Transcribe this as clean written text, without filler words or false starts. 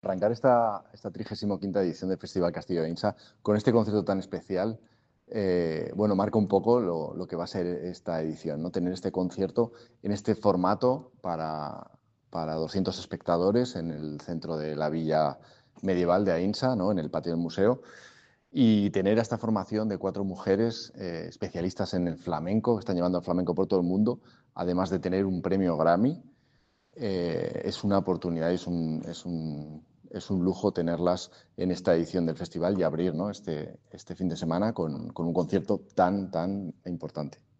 arrancar esta 35ª edición del Festival Castillo de Ainsa con este concierto tan especial, bueno, marca un poco lo que va a ser esta edición, ¿no? Tener este concierto en este formato para 200 espectadores en el centro de la villa medieval de Ainsa, ¿no? En el patio del museo. Y tener esta formación de 4 mujeres especialistas en el flamenco, que están llevando al flamenco por todo el mundo, además de tener un premio Grammy, es una oportunidad, es un lujo tenerlas en esta edición del festival y abrir, ¿no? este fin de semana con un concierto tan importante.